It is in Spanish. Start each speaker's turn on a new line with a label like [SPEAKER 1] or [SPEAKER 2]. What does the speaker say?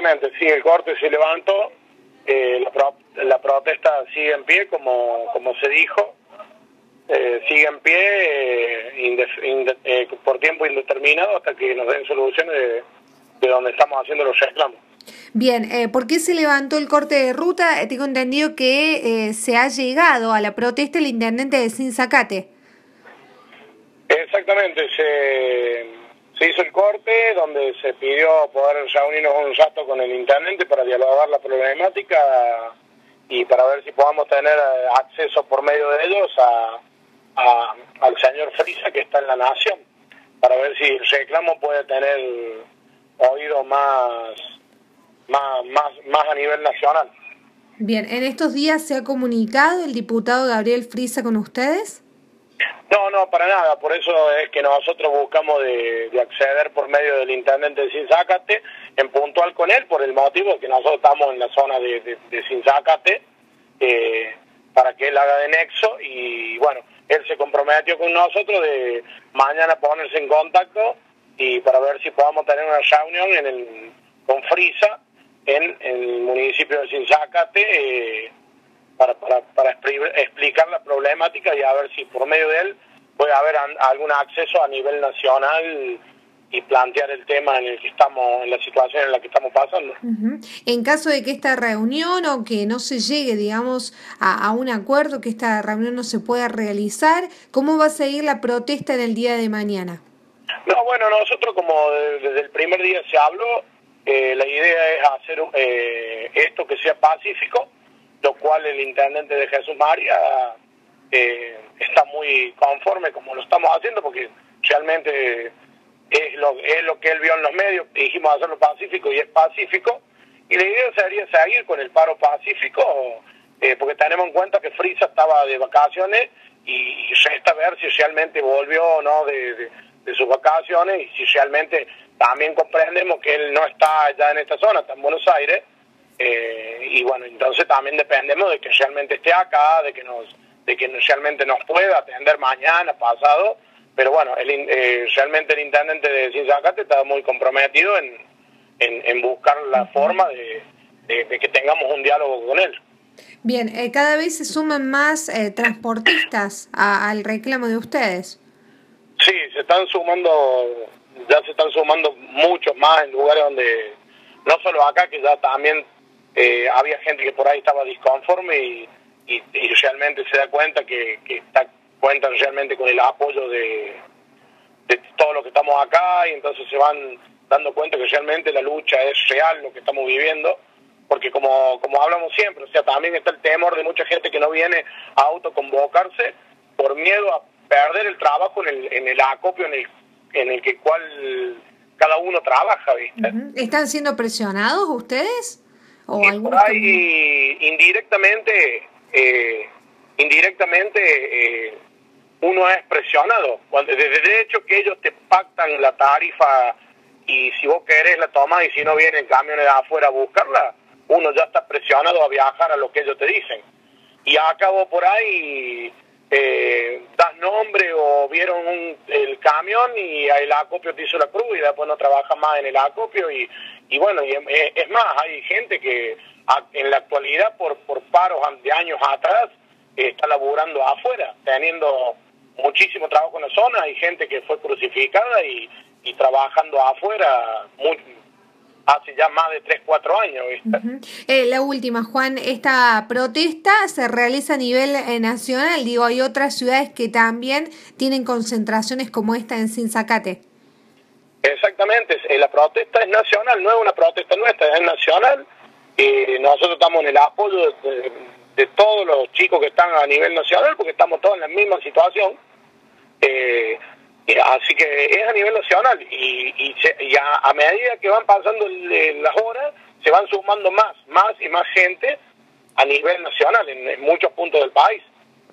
[SPEAKER 1] Exactamente, sí, el corte se levantó, la protesta sigue en pie, como se dijo, sigue en pie por tiempo indeterminado hasta que nos den soluciones de donde estamos haciendo los reclamos.
[SPEAKER 2] Bien, ¿por qué se levantó el corte de ruta? Tengo entendido que se ha llegado a la protesta el intendente de Sinzacate.
[SPEAKER 1] Exactamente, se hizo el corte donde se pidió poder reunirnos un rato con el intendente para dialogar la problemática y para ver si podamos tener acceso por medio de ellos al señor Frisa, que está en la Nación, para ver si el reclamo puede tener oído más a nivel nacional.
[SPEAKER 2] Bien, ¿en estos días se ha comunicado el diputado Gabriel Frisa con ustedes?
[SPEAKER 1] No, para nada, por eso es que nosotros buscamos de acceder por medio del intendente de Sinzacate, en puntual con él, por el motivo de que nosotros estamos en la zona de Sinzacate, para que él haga de nexo, y bueno, él se comprometió con nosotros de mañana ponerse en contacto y para ver si podamos tener una reunión con Frisa en el municipio de Sinzacate, para explicar la problemática y a ver si por medio de él puede haber algún acceso a nivel nacional y plantear el tema en la situación en la que estamos pasando.
[SPEAKER 2] En caso de que esta reunión o que no se llegue, digamos, a un acuerdo, que esta reunión no se pueda realizar, ¿cómo va a seguir la protesta en el día de mañana?
[SPEAKER 1] No, bueno, nosotros como desde el primer día se habló, la idea es hacer esto que sea pacífico, lo cual el intendente de Jesús María está muy conforme como lo estamos haciendo, porque realmente es lo que él vio en los medios, dijimos hacerlo pacífico y es pacífico, y la idea sería seguir con el paro pacífico, porque tenemos en cuenta que Frisa estaba de vacaciones y resta ver si realmente volvió o no de sus vacaciones y si realmente también comprendemos que él no está ya en esta zona, está en Buenos Aires. Y bueno, entonces también dependemos de que realmente esté acá, de que realmente nos pueda atender mañana, pasado, pero bueno, realmente el intendente de Sinzacate está muy comprometido en buscar la forma de que tengamos un diálogo con él.
[SPEAKER 2] Bien, cada vez se suman más transportistas al reclamo de ustedes.
[SPEAKER 1] Sí, ya se están sumando muchos más en lugares donde, no solo acá, que ya también había gente que por ahí estaba disconforme y realmente se da cuenta que cuentan realmente con el apoyo de todo lo que estamos acá, y entonces se van dando cuenta que realmente la lucha es real, lo que estamos viviendo, porque como hablamos siempre, o sea, también está el temor de mucha gente que no viene a autoconvocarse por miedo a perder el trabajo en el acopio en el que cada uno trabaja, ¿viste?
[SPEAKER 2] ¿Están siendo presionados ustedes? ¿O
[SPEAKER 1] por ahí indirectamente uno es presionado. De hecho que ellos te pactan la tarifa y si vos querés la tomás y si no vienen camiones de afuera a buscarla, uno ya está presionado a viajar a lo que ellos te dicen. Y acabó por ahí, das nombre o vieron el camión y el acopio te hizo la cruz y después no trabaja más en el acopio y bueno, y es más, hay gente que en la actualidad por paros de años atrás está laburando afuera, teniendo muchísimo trabajo en la zona. Hay gente que fue crucificada y trabajando afuera hace ya más de 3-4 años, ¿viste?
[SPEAKER 2] La última, Juan, esta protesta se realiza a nivel nacional, digo, hay otras ciudades que también tienen concentraciones como esta en Sinzacate.
[SPEAKER 1] Exactamente, la protesta es nacional, no es una protesta nuestra, es nacional, y nosotros estamos en el apoyo de todos los chicos que están a nivel nacional, porque estamos todos en la misma situación, así que es a nivel nacional, y a medida que van pasando las horas, se van sumando más y más gente a nivel nacional, en muchos puntos del país.